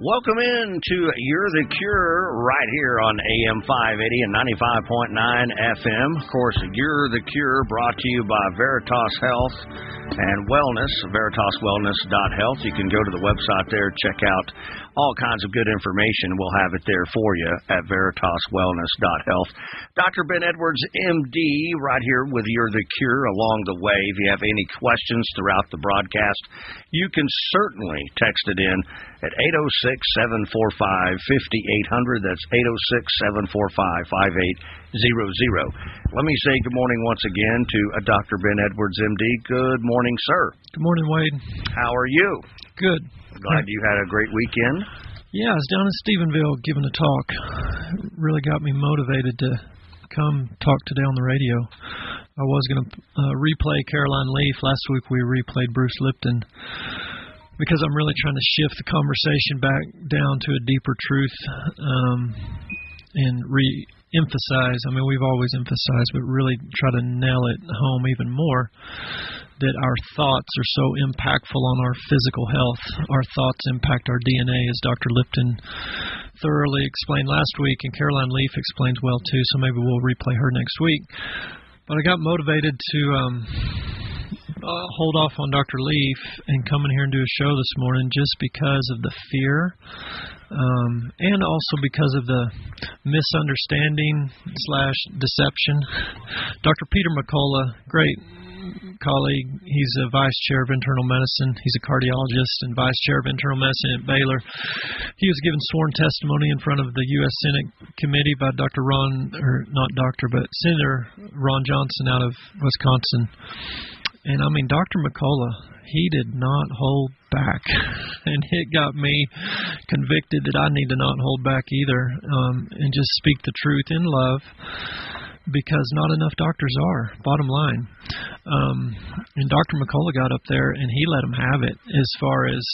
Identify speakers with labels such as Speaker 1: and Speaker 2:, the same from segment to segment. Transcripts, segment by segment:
Speaker 1: Welcome in to You're the Cure right here on AM 580 and 95.9 FM. Of course, You're the Cure brought to you by Veritas Health and Wellness, veritaswellness.health. You can go to the website there, check out all kinds of good information. We'll have it there for you at veritaswellness.health. Dr. Ben Edwards, MD, right here with You're the Cure along the way. If you have any questions throughout the broadcast, you can certainly text it in at 806-745-5800. That's 806-745-5800. Let me say good morning once again to Dr. Ben Edwards, MD. Good morning, sir.
Speaker 2: Good morning, Wade.
Speaker 1: How are you?
Speaker 2: Good.
Speaker 1: Glad you had a great weekend.
Speaker 2: Yeah, I was down in Stephenville giving a talk. It really got me motivated to come talk today on the radio. I was going to replay Caroline Leaf. Last week we replayed Bruce Lipton because I'm really trying to shift the conversation back down to a deeper truth and re-emphasize. I mean, we've always emphasized, but really try to nail it home even more, that our thoughts are so impactful on our physical health. Our thoughts impact our DNA, as Dr. Lipton thoroughly explained last week, and Caroline Leaf explains well too, so maybe we'll replay her next week. But I got motivated to hold off on Dr. Leaf and come in here and do a show this morning just because of the fear and also because of the misunderstanding/deception. Dr. Peter McCullough, great colleague. He's a vice chair of internal medicine. He's a cardiologist and vice chair of internal medicine at Baylor. He was given sworn testimony in front of the U.S. Senate committee by Senator Ron Johnson out of Wisconsin. And I mean, Dr. McCullough, he did not hold back. And it got me convicted that I need to not hold back either and just speak the truth in love, because not enough doctors are, bottom line. And Dr. McCullough got up there and he let them have it as far as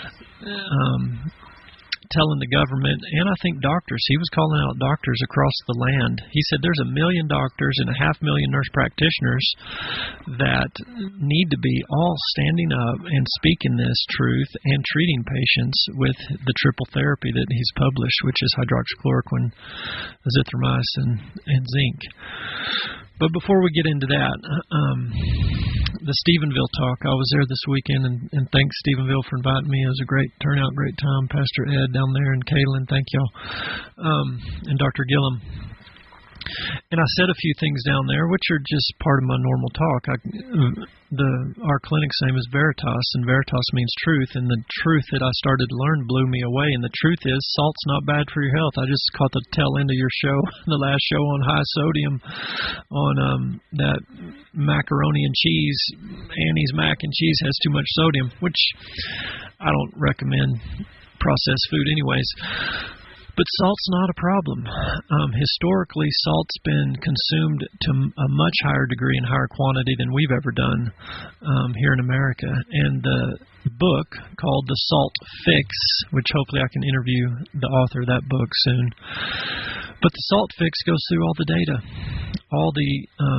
Speaker 2: telling the government, and I think doctors, he was calling out doctors across the land. He said there's 1 million doctors and 500,000 nurse practitioners that need to be all standing up and speaking this truth and treating patients with the triple therapy that he's published, which is hydroxychloroquine, azithromycin, and zinc. But before we get into that, the Stephenville talk, I was there this weekend, and thanks Stephenville for inviting me. It was a great turnout, great time. Pastor Ed down there and Kaylin, thank y'all, and Dr. Gillum. And I said a few things down there, which are just part of my normal talk. Our clinic's name is Veritas, and Veritas means truth. And the truth that I started to learn blew me away. And the truth is, salt's not bad for your health. I just caught the tail end of your show, the last show on high sodium, on that macaroni and cheese. Annie's mac and cheese has too much sodium, which I don't recommend processed food anyways. But salt's not a problem. Historically, salt's been consumed to a much higher degree and higher quantity than we've ever done here in America. And the book called The Salt Fix, which hopefully I can interview the author of that book soon. But The Salt Fix goes through all the data, all the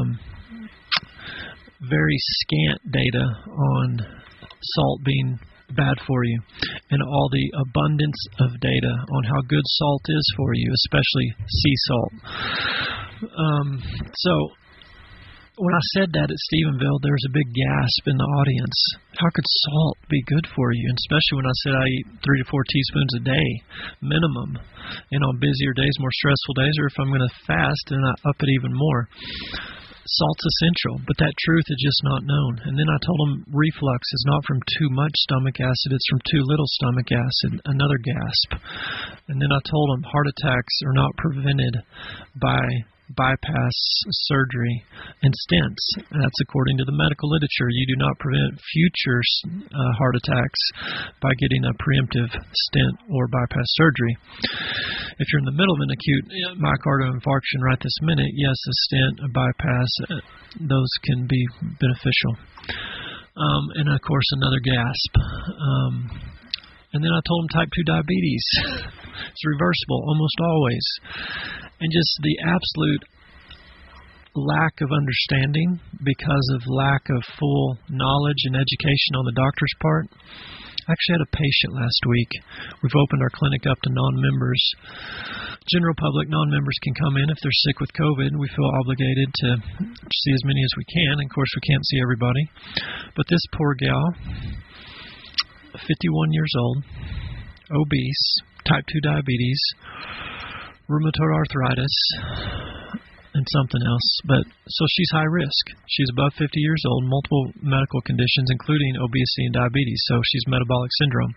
Speaker 2: very scant data on salt being bad for you, and all the abundance of data on how good salt is for you, especially sea salt. So when I said that at Stephenville, there was a big gasp in the audience. How could salt be good for you? And especially when I said I eat 3 to 4 teaspoons a day, minimum. And on busier days, more stressful days, or if I'm going to fast, then I up it even more. Salt's essential, but that truth is just not known. And then I told them reflux is not from too much stomach acid, it's from too little stomach acid, another gasp. And then I told them heart attacks are not prevented by bypass surgery and stents. That's according to the medical literature. You do not prevent future heart attacks by getting a preemptive stent or bypass surgery. If you're in the middle of an acute myocardial infarction right this minute, yes, a stent, a bypass, those can be beneficial. And of course, another gasp. And then I told them type 2 diabetes. It's reversible almost always. And just the absolute lack of understanding because of lack of full knowledge and education on the doctor's part I actually had a patient last week. We've opened our clinic up to non-members. General public, non-members can come in if they're sick with COVID. We feel obligated to see as many as we can. And of course, we can't see everybody. But this poor gal, 51 years old, obese, type 2 diabetes, rheumatoid arthritis, and something else. But so she's high risk. She's above 50 years old, multiple medical conditions, including obesity and diabetes. So she's metabolic syndrome.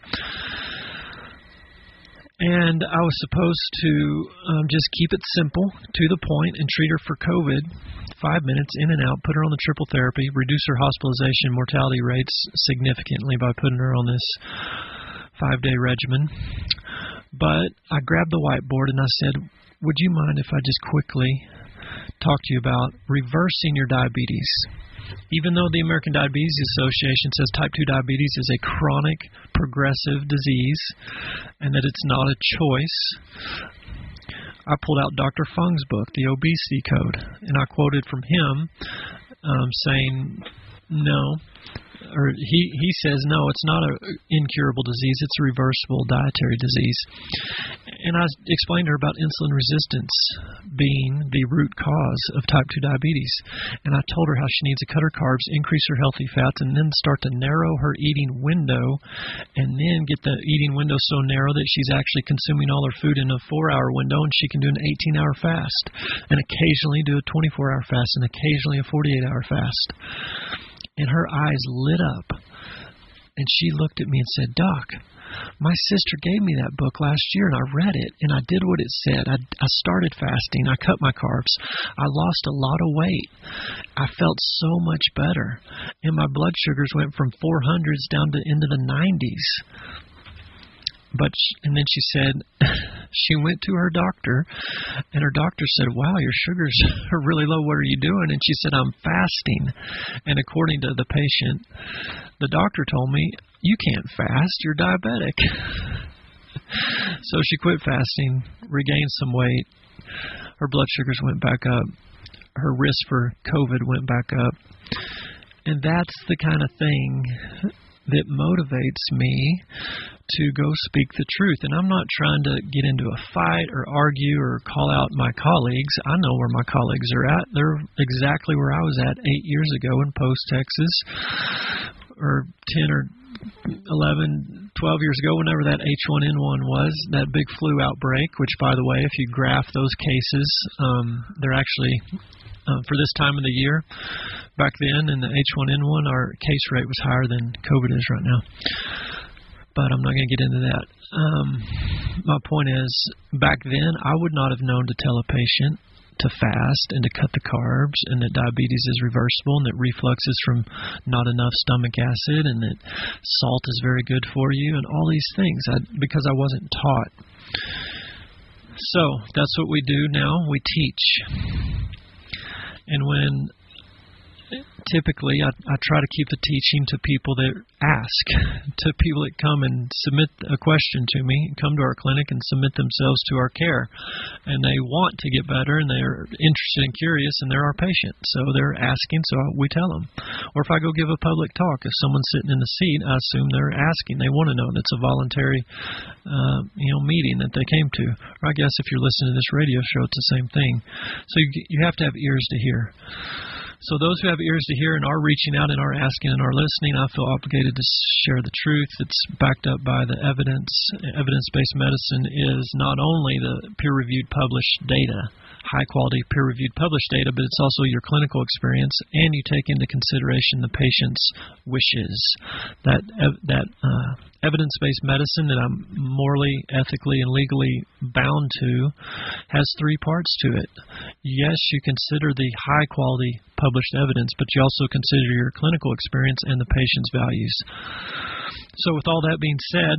Speaker 2: And I was supposed to just keep it simple, to the point, and treat her for COVID. 5 minutes, in and out, put her on the triple therapy, reduce her hospitalization mortality rates significantly by putting her on this 5-day regimen. But I grabbed the whiteboard and I said, would you mind if I just quickly talk to you about reversing your diabetes? Even though the American Diabetes Association says type 2 diabetes is a chronic progressive disease and that it's not a choice, I pulled out Dr. Fung's book, The Obesity Code, and I quoted from him saying, no, or he says, no, it's not an incurable disease, it's a reversible dietary disease. And I explained to her about insulin resistance being the root cause of type 2 diabetes. And I told her how she needs to cut her carbs, increase her healthy fats, and then start to narrow her eating window, and then get the eating window so narrow that she's actually consuming all her food in a 4-hour window, and she can do an 18-hour fast, and occasionally do a 24-hour fast, and occasionally a 48-hour fast. And her eyes lit up, and she looked at me and said, Doc, my sister gave me that book last year, and I read it, and I did what it said. I started fasting. I cut my carbs. I lost a lot of weight. I felt so much better, and my blood sugars went from 400s down to into the 90s. And then she said, she went to her doctor, and her doctor said, wow, your sugars are really low. What are you doing? And she said, I'm fasting. And according to the patient, the doctor told me, you can't fast. You're diabetic. So she quit fasting, regained some weight. Her blood sugars went back up. Her risk for COVID went back up. And that's the kind of thing that motivates me to go speak the truth. And I'm not trying to get into a fight or argue or call out my colleagues. I know where my colleagues are at. They're exactly where I was at 8 years ago in Post, Texas, or 10 or 11, 12 years ago, whenever that H1N1 was, that big flu outbreak, which, by the way, if you graph those cases, they're actually... for this time of the year, back then in the H1N1, our case rate was higher than COVID is right now. But I'm not going to get into that. My point is, back then, I would not have known to tell a patient to fast and to cut the carbs, and that diabetes is reversible, and that reflux is from not enough stomach acid, and that salt is very good for you, and all these things, because I wasn't taught. So that's what we do now. We teach. And when typically I try to keep the teaching to people that ask, to people that come and submit a question to me, come to our clinic and submit themselves to our care. And they want to get better, and they're interested and curious, and they're our patient. So they're asking, so we tell them. Or if I go give a public talk, if someone's sitting in the seat, I assume they're asking. They want to know. That's a voluntary meeting that they came to. Or I guess if you're listening to this radio show, it's the same thing. So you have to have ears to hear. So those who have ears to hear and are reaching out and are asking and are listening, I feel obligated to share the truth. It's backed up by the evidence. Evidence-based medicine is not only the peer-reviewed published data, high-quality peer-reviewed published data, but it's also your clinical experience, and you take into consideration the patient's wishes. That evidence-based medicine that I'm morally, ethically, and legally bound to has 3 parts to it. Yes, you consider the high-quality published evidence, but you also consider your clinical experience and the patient's values. So with all that being said,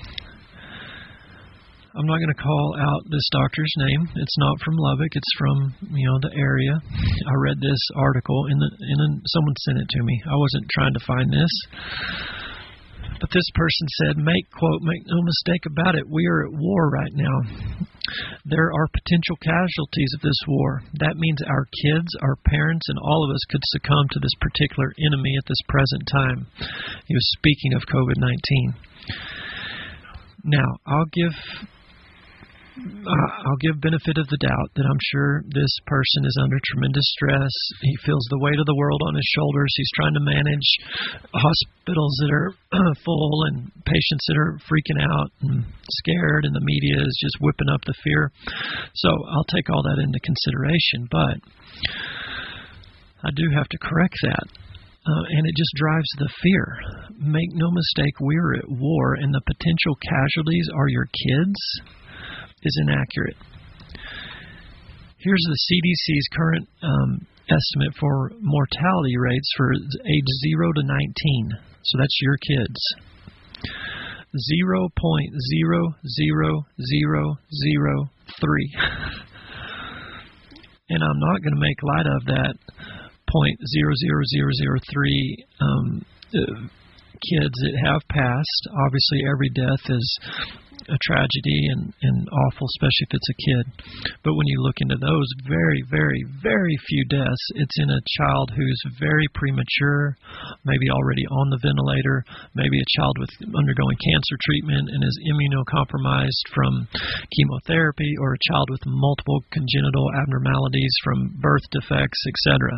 Speaker 2: I'm not going to call out this doctor's name. It's not from Lubbock. It's from, the area. I read this article, and someone sent it to me. I wasn't trying to find this. But this person said, make no mistake about it, we are at war right now. There are potential casualties of this war. That means our kids, our parents, and all of us could succumb to this particular enemy at this present time. He was speaking of COVID-19. Now, I'll give benefit of the doubt that I'm sure this person is under tremendous stress. He feels the weight of the world on his shoulders. He's trying to manage hospitals that are full and patients that are freaking out and scared, and the media is just whipping up the fear. So I'll take all that into consideration, but I do have to correct that. And it just drives the fear. Make no mistake, we're at war, and the potential casualties are your kids is inaccurate. Here's the CDC's current estimate for mortality rates for age 0 to 19. So that's your kids. 0.00003. And I'm not going to make light of that 0.00003 kids that have passed. Obviously, every death is a tragedy and awful, especially if it's a kid. But when you look into those, very, very, very few deaths. It's in a child who's very premature, maybe already on the ventilator, maybe a child with undergoing cancer treatment and is immunocompromised from chemotherapy, or a child with multiple congenital abnormalities from birth defects, etc.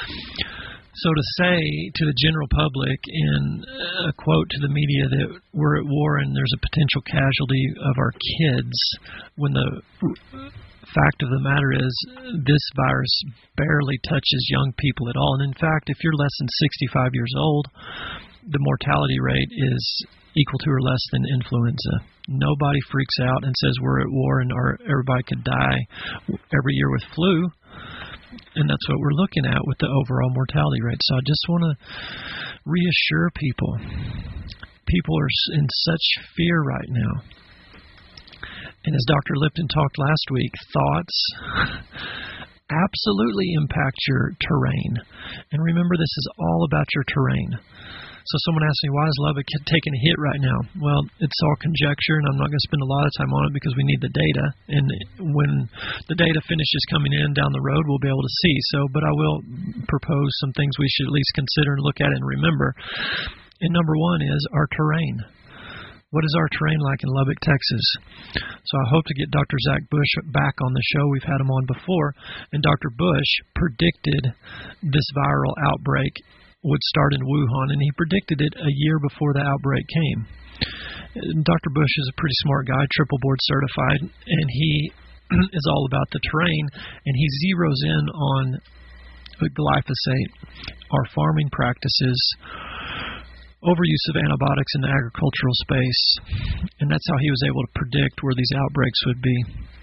Speaker 2: So to say to the general public in a quote to the media that we're at war and there's a potential casualty of our kids, when the fact of the matter is this virus barely touches young people at all. And in fact, if you're less than 65 years old, the mortality rate is equal to or less than influenza. Nobody freaks out and says we're at war and everybody could die every year with flu. And that's what we're looking at with the overall mortality rate. So I just want to reassure people. People are in such fear right now. And as Dr. Lipton talked last week, thoughts absolutely impact your terrain. And remember, this is all about your terrain. So someone asked me, why is Lubbock taking a hit right now? Well, it's all conjecture, and I'm not going to spend a lot of time on it because we need the data. And when the data finishes coming in down the road, we'll be able to see. But I will propose some things we should at least consider and look at and remember. And number one is our terrain. What is our terrain like in Lubbock, Texas? So I hope to get Dr. Zach Bush back on the show. We've had him on before. And Dr. Bush predicted this viral outbreak would start in Wuhan, and he predicted it a year before the outbreak came. Dr. Bush is a pretty smart guy, triple board certified, and he is all about the terrain, and he zeroes in on glyphosate, our farming practices, overuse of antibiotics in the agricultural space, and that's how he was able to predict where these outbreaks would be.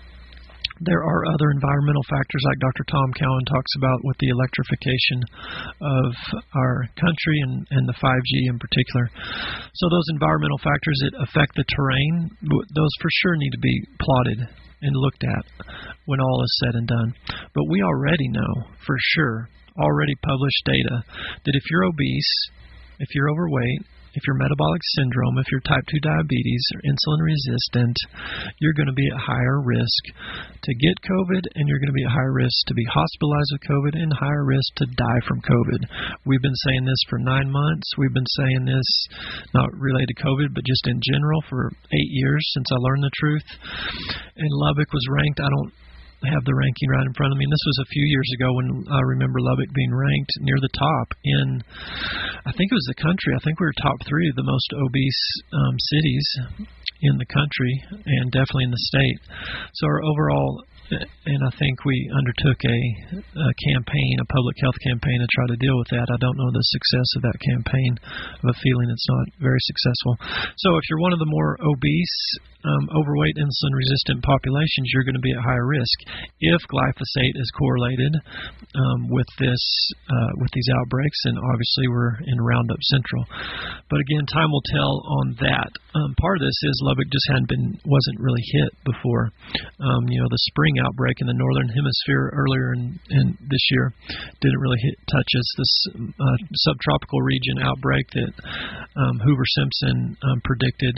Speaker 2: There are other environmental factors like Dr. Tom Cowan talks about with the electrification of our country and the 5G in particular. So those environmental factors that affect the terrain, those for sure need to be plotted and looked at when all is said and done. But we already know for sure, already published data, that if you're obese, if you're overweight, if you're metabolic syndrome, if you're type 2 diabetes or insulin resistant, you're going to be at higher risk to get COVID, and you're going to be at higher risk to be hospitalized with COVID and higher risk to die from COVID. We've been saying this for 9 months. We've been saying this not related to COVID, but just in general for 8 years since I learned the truth. And Lubbock was ranked, I don't have the ranking right in front of me. And this was a few years ago when I remember Lubbock being ranked near the top in, I think it was the country. I think we were top 3 of the most obese cities in the country, and definitely in the state. So our overall, and I think we undertook a campaign, a public health campaign to try to deal with that. I don't know the success of that campaign. I have a feeling it's not very successful. So if you're one of the more obese, overweight, insulin-resistant populations, you're going to be at higher risk if glyphosate is correlated with these outbreaks, and obviously we're in Roundup Central. But again, time will tell on that. Part of this is Lubbock just wasn't really hit before. The spring outbreak in the northern hemisphere earlier in this year didn't really touch us. This subtropical region outbreak that Hoover Simpson predicted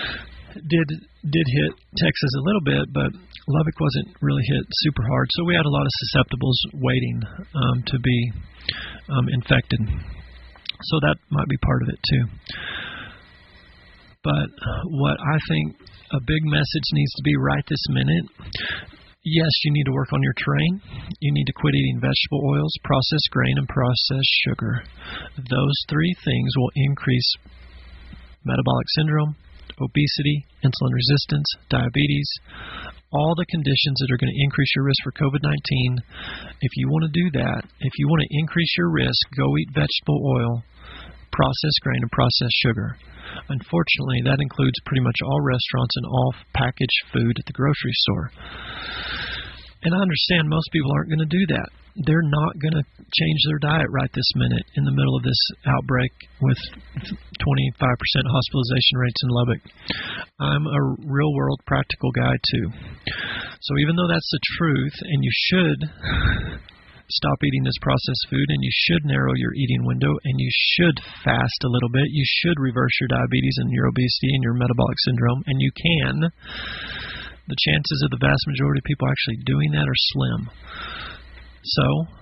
Speaker 2: did hit Texas a little bit, but Lubbock wasn't really hit super hard. So we had a lot of susceptibles waiting to be infected. So that might be part of it too. But what I think a big message needs to be right this minute, yes, you need to work on your terrain. You need to quit eating vegetable oils, processed grain, and processed sugar. Those three things will increase metabolic syndrome, obesity, insulin resistance, diabetes, all the conditions that are going to increase your risk for COVID-19. If you want to do that, if you want to increase your risk, go eat vegetable oil, processed grain, and processed sugar. Unfortunately, that includes pretty much all restaurants and all packaged food at the grocery store. And I understand most people aren't going to do that. They're not going to change their diet right this minute in the middle of this outbreak with 25% hospitalization rates in Lubbock. I'm a real-world practical guy, too. So even though that's the truth, and you should stop eating this processed food, and you should narrow your eating window, and you should fast a little bit, you should reverse your diabetes and your obesity and your metabolic syndrome, and you can, the chances of the vast majority of people actually doing that are slim. So,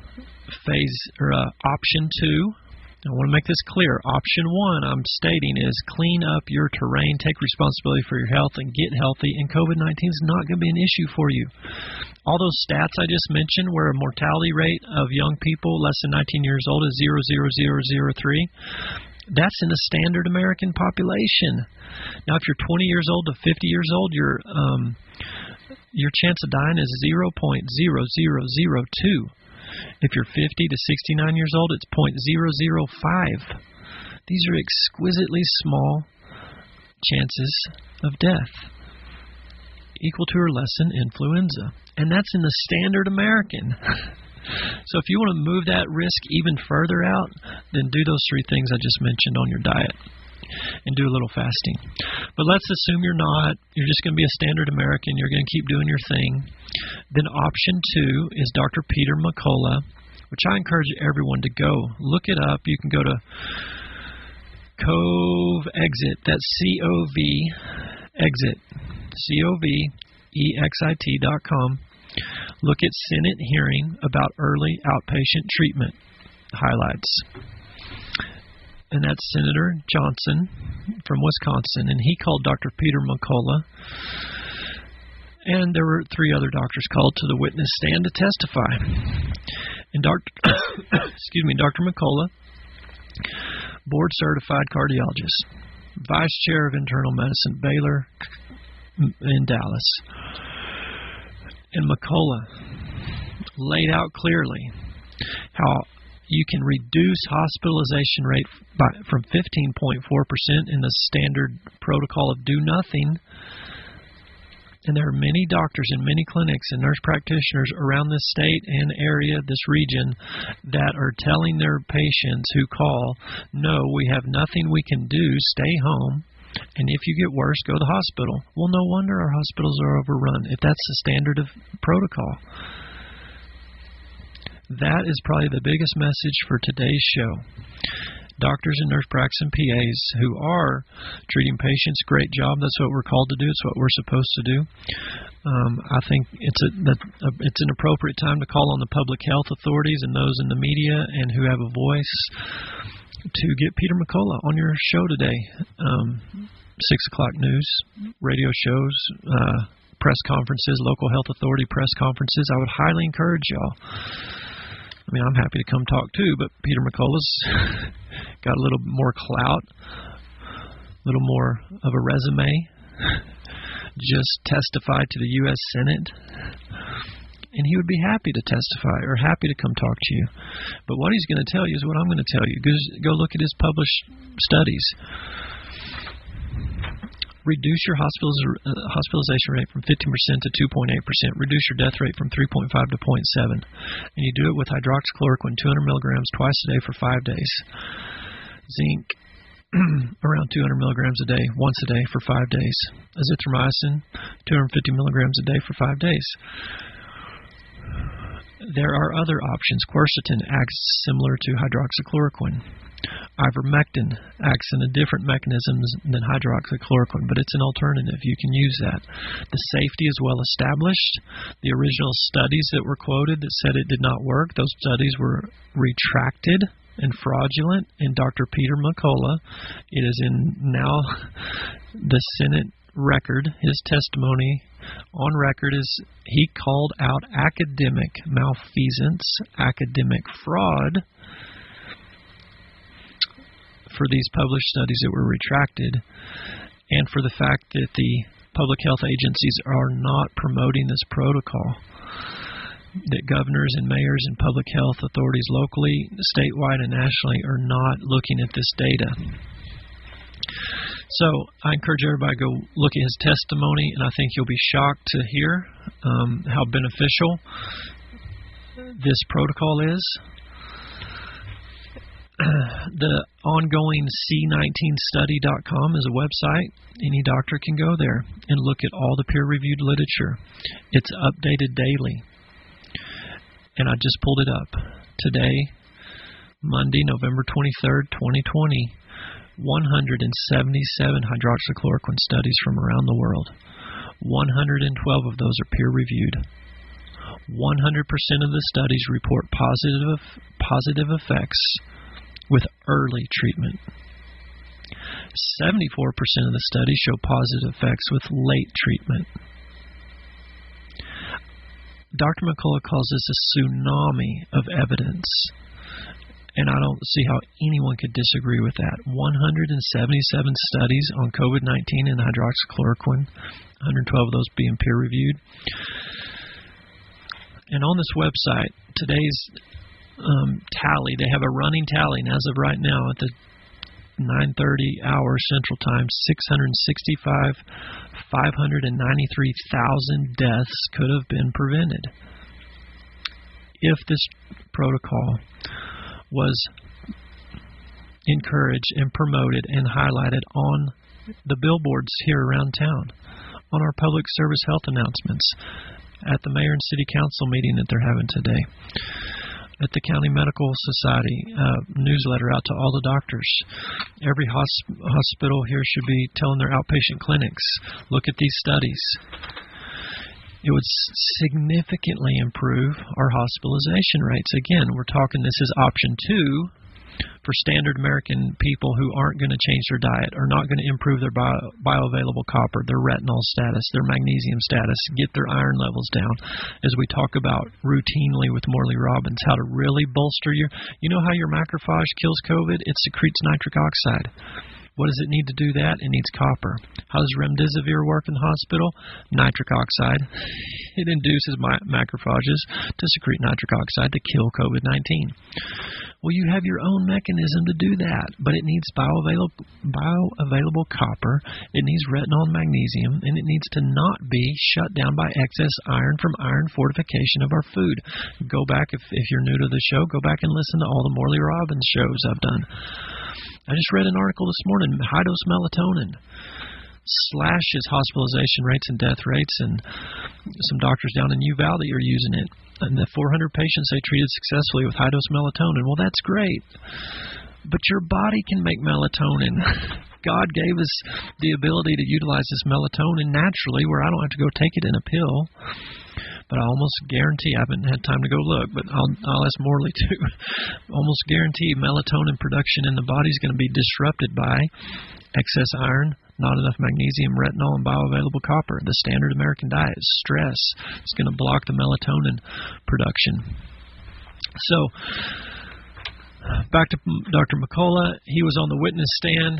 Speaker 2: option 2, I want to make this clear. Option 1, I'm stating, is clean up your terrain, take responsibility for your health, and get healthy, and COVID-19 is not going to be an issue for you. All those stats I just mentioned, where a mortality rate of young people less than 19 years old is 0.00003, that's in the standard American population. Now, if you're 20 years old to 50 years old, your chance of dying is 0.0002. If you're 50 to 69 years old, it's 0.005. These are exquisitely small chances of death, equal to or less than influenza. And that's in the standard American. So if you want to move that risk even further out, then do those three things I just mentioned on your diet. And do a little fasting. But let's assume you're not. You're just going to be a standard American. You're going to keep doing your thing. Then option 2 is Dr. Peter McCullough, which I encourage everyone to go. Look it up. You can go to Cove Exit. That's C-O-V Exit. COVEXIT.com. Look at Senate hearing about early outpatient treatment highlights. And that's Senator Johnson from Wisconsin. And he called Dr. Peter McCullough. And there were 3 other doctors called to the witness stand to testify. And Dr. McCullough, board-certified cardiologist, vice chair of internal medicine, Baylor in Dallas. And McCullough laid out clearly how you can reduce hospitalization rate from 15.4% in the standard protocol of do nothing. And there are many doctors and many clinics and nurse practitioners around this state and area, this region, that are telling their patients who call, no, we have nothing we can do, stay home, and if you get worse, go to the hospital. Well, no wonder our hospitals are overrun if that's the standard of protocol. That is probably the biggest message for today's show. Doctors and nurse practicing PAs who are treating patients, great job. That's what we're called to do. It's what we're supposed to do. I think it's an appropriate time to call on the public health authorities and those in the media and who have a voice to get Peter McCullough on your show today. 6 o'clock news, radio shows, press conferences, local health authority press conferences. I would highly encourage y'all. I mean, I'm happy to come talk too, but Peter McCullough's got a little more clout, a little more of a resume. Just testified to the U.S. Senate, and he would be happy to testify or happy to come talk to you. But what he's going to tell you is what I'm going to tell you. Go look at his published studies. Reduce your hospitalization rate from 15% to 2.8%. Reduce your death rate from 3.5 to 0.7. And you do it with hydroxychloroquine, 200 milligrams twice a day for 5 days. Zinc, around 200 milligrams a day, once a day for 5 days. Azithromycin, 250 milligrams a day for 5 days. There are other options. Quercetin acts similar to hydroxychloroquine. Ivermectin acts in a different mechanism than hydroxychloroquine, but it's an alternative. You can use that. The safety is well established. The original studies that were quoted that said it did not work, those studies were retracted and fraudulent. And Dr. Peter McCullough, it is in now the Senate record, his testimony on record is he called out academic malfeasance, academic fraud for these published studies that were retracted, and for the fact that the public health agencies are not promoting this protocol, that governors and mayors and public health authorities locally, statewide, and nationally are not looking at this data. So I encourage everybody to go look at his testimony, and I think you'll be shocked to hear how beneficial this protocol is. The ongoing C19study.com is a website. Any doctor can go there and look at all the peer-reviewed literature. It's updated daily. And I just pulled it up. Today, Monday, November 23rd, 2020, 177 hydroxychloroquine studies from around the world. 112 of those are peer-reviewed. 100% of the studies report positive effects with early treatment. 74% of the studies show positive effects with late treatment. Dr. McCullough calls this a tsunami of evidence, and I don't see how anyone could disagree with that. 177 studies on COVID-19 and hydroxychloroquine, 112 of those being peer-reviewed. And on this website, today's tally, they have a running tally, and as of right now at the 9:30 hour Central Time, 593,000 deaths could have been prevented if this protocol was encouraged and promoted and highlighted on the billboards here around town, on our public service health announcements, at the mayor and city council meeting that they're having today, at the County Medical Society newsletter out to all the doctors. Every hospital here should be telling their outpatient clinics, look at these studies. It would significantly improve our hospitalization rates. Again, we're talking this is option 2 for standard American people who aren't going to change their diet, are not going to improve their bioavailable copper, their retinol status, their magnesium status, get their iron levels down, as we talk about routinely with Morley Robbins, how to really bolster you know how your macrophage kills COVID? It secretes nitric oxide. What does it need to do that? It needs copper. How does remdesivir work in the hospital? Nitric oxide. It induces macrophages to secrete nitric oxide to kill COVID-19. Well, you have your own mechanism to do that, but it needs bioavailable copper, it needs retinol and magnesium, and it needs to not be shut down by excess iron from iron fortification of our food. Go back, if you're new to the show, go back and listen to all the Morley Robbins shows I've done. I just read an article this morning, high-dose melatonin slashes hospitalization rates and death rates, and some doctors down in Uvalde are using it. And the 400 patients they treated successfully with high-dose melatonin. Well, that's great, but your body can make melatonin. God gave us the ability to utilize this melatonin naturally, where I don't have to go take it in a pill. But I almost guarantee, I haven't had time to go look, but I'll ask Morley too. Almost guarantee melatonin production in the body is going to be disrupted by excess iron, not enough magnesium, retinol, and bioavailable copper. The standard American diet, stress, is going to block the melatonin production. So, back to Dr. McCullough. He was on the witness stand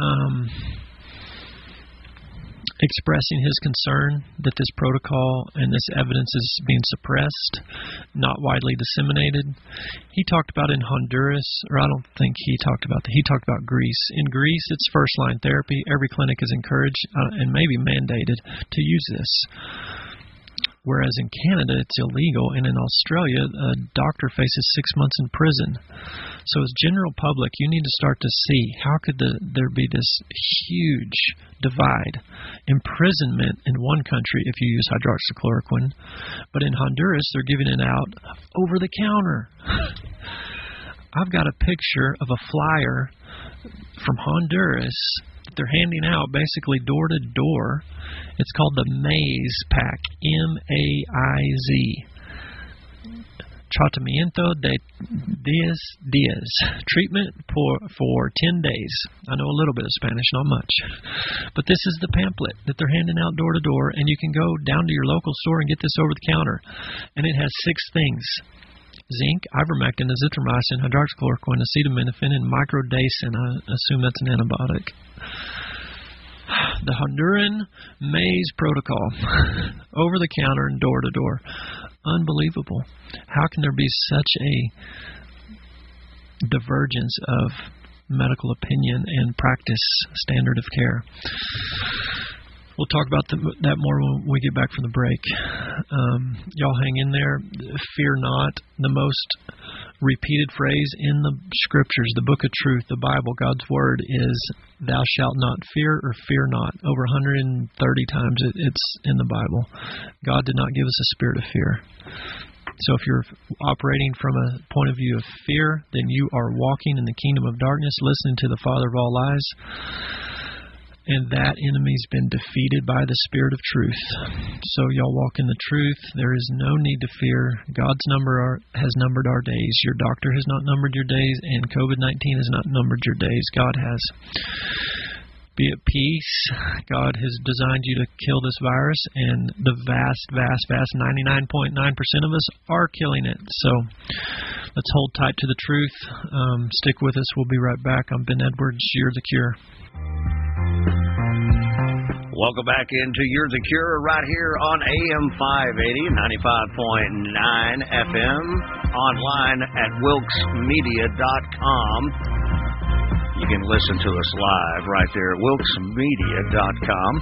Speaker 2: expressing his concern that this protocol and this evidence is being suppressed, not widely disseminated. He talked about in Honduras, or I don't think he talked about that. He talked about Greece. In Greece, it's first-line therapy. Every clinic is encouraged and maybe mandated to use this. Whereas in Canada, it's illegal, and in Australia, a doctor faces 6 months in prison. So as general public, you need to start to see how could there be this huge divide. Imprisonment in one country if you use hydroxychloroquine, but in Honduras, they're giving it out over the counter. I've got a picture of a flyer from Honduras that they're handing out basically door to door. It's called the Maize Pack, M-A-I-Z. Tratamiento de 10 días. Treatment for 10 days. I know a little bit of Spanish, not much. But this is the pamphlet that they're handing out door to door, and you can go down to your local store and get this over the counter. And it has 6 things. Zinc, ivermectin, azithromycin, hydroxychloroquine, acetaminophen, and microdacin. I assume that's an antibiotic. The Honduran Maize Protocol. Over the counter and door to door. Unbelievable. How can there be such a divergence of medical opinion and practice standard of care? We'll talk about that more when we get back from the break. Y'all hang in there. Fear not. The most repeated phrase in the Scriptures, the Book of Truth, the Bible, God's Word, is thou shalt not fear or fear not. Over 130 times it's in the Bible. God did not give us a spirit of fear. So if you're operating from a point of view of fear, then you are walking in the kingdom of darkness, listening to the father of all lies. And that enemy's been defeated by the Spirit of truth. So y'all walk in the truth. There is no need to fear. God's has numbered our days. Your doctor has not numbered your days, and COVID-19 has not numbered your days. God has. Be at peace. God has designed you to kill this virus, and the vast 99.9% of us are killing it. So let's hold tight to the truth. Stick with us. We'll be right back. I'm Ben Edwards. You're the Cure.
Speaker 1: Welcome back into You're the Cure right here on AM 580, 95.9 FM, online at wilkesmedia.com. You can listen to us live right there at wilkesmedia.com.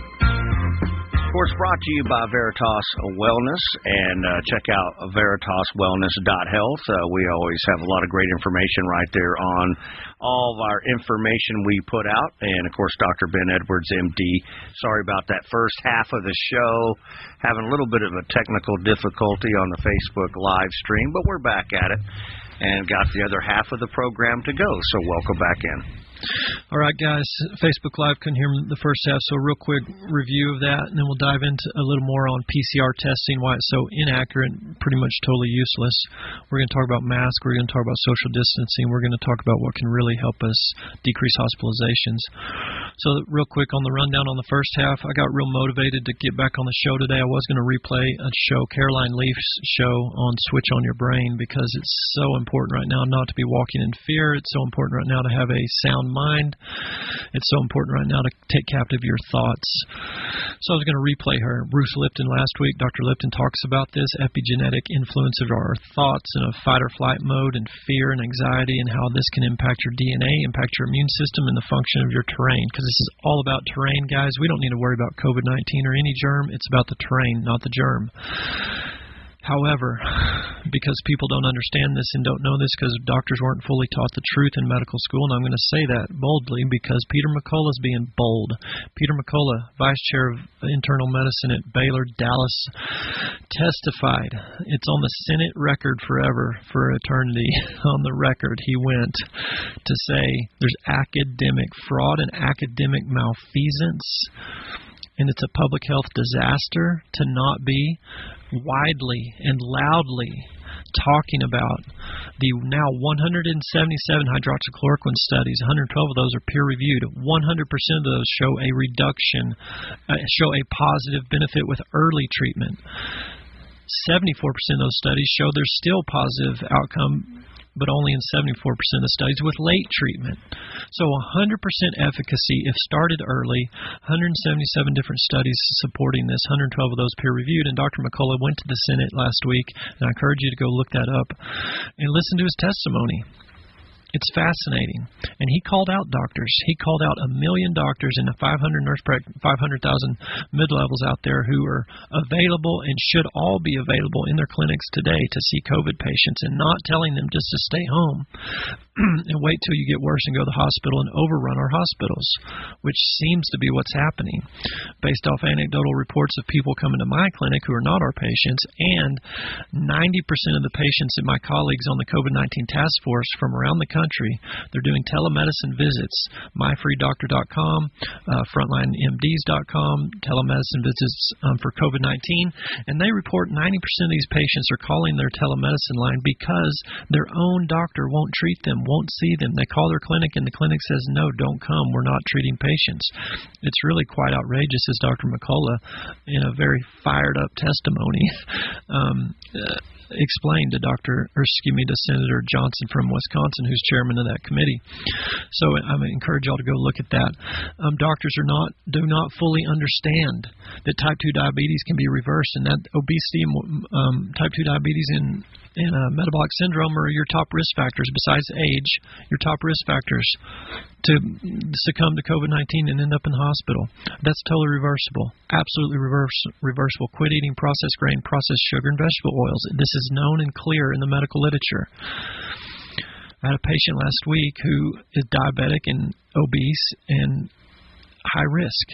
Speaker 1: Of course, brought to you by Veritas Wellness, and check out veritaswellness.health. We always have a lot of great information right there on all of our information we put out. And, of course, Dr. Ben Edwards, MD. Sorry about that first half of the show. Having a little bit of a technical difficulty on the Facebook live stream, but we're back at it and got the other half of the program to go. So welcome back in.
Speaker 2: All right, guys, Facebook Live couldn't hear the first half, so a real quick review of that, and then we'll dive into a little more on PCR testing, why it's so inaccurate, pretty much totally useless. We're going to talk about masks. We're going to talk about social distancing. We're going to talk about what can really help us decrease hospitalizations. So real quick on the rundown on the first half, I got real motivated to get back on the show today. I was going to replay a show, Caroline Leaf's show on Switch on Your Brain, because it's so important right now not to be walking in fear. It's so important right now to have a sound mind. It's so important right now to take captive your thoughts. So I was going to replay her. Bruce Lipton last week. Dr. Lipton talks about this epigenetic influence of our thoughts in a fight or flight mode, and fear and anxiety, and how this can impact your DNA, impact your immune system, and the function of your terrain. Because this is all about terrain, guys. We don't need to worry about COVID-19 or any germ. It's about the terrain, not the germ. However, because people don't understand this and don't know this, because doctors weren't fully taught the truth in medical school, and I'm going to say that boldly because Peter McCullough is being bold. Peter McCullough, Vice Chair of Internal Medicine at Baylor, Dallas, testified. It's on the Senate record forever, for eternity. On the record, he went to say there's academic fraud and academic malfeasance, and it's a public health disaster to not be widely and loudly talking about the now 177 hydroxychloroquine studies. 112 of those are peer-reviewed. 100% of those show a reduction, show a positive benefit with early treatment. 74% of those studies show there's still positive outcome, but only in 74% of the studies with late treatment. So 100% efficacy if started early, 177 different studies supporting this, 112 of those peer-reviewed, and Dr. McCullough went to the Senate last week, and I encourage you to go look that up and listen to his testimony. It's fascinating. And he called out doctors. He called out 1 million doctors and the 500,000 mid-levels out there who are available and should all be available in their clinics today to see COVID patients, and not telling them just to stay home. and wait till you get worse and go to the hospital and overrun our hospitals, which seems to be what's happening based off anecdotal reports of people coming to my clinic who are not our patients, and 90% of the patients that my colleagues on the COVID-19 task force from around the country, they're doing telemedicine visits, myfreedoctor.com, frontlinemds.com, telemedicine visits for COVID-19, and they report 90% of these patients are calling their telemedicine line because their own doctor won't treat them, won't see them. They call their clinic, and the clinic says, no, don't come. We're not treating patients. It's really quite outrageous, as Dr. McCullough, in a very fired-up testimony, explained to to Senator Johnson from Wisconsin, who's chairman of that committee. So I encourage y'all to go look at that. Doctors do not fully understand that type 2 diabetes can be reversed, and that obesity and type 2 diabetes and metabolic syndrome are your top risk factors, besides age, your top risk factors to succumb to COVID-19 and end up in the hospital. That's totally reversible, absolutely reversible. Quit eating processed grain, processed sugar, and vegetable oils. This is known and clear in the medical literature. I had a patient last week who is diabetic and obese and high risk.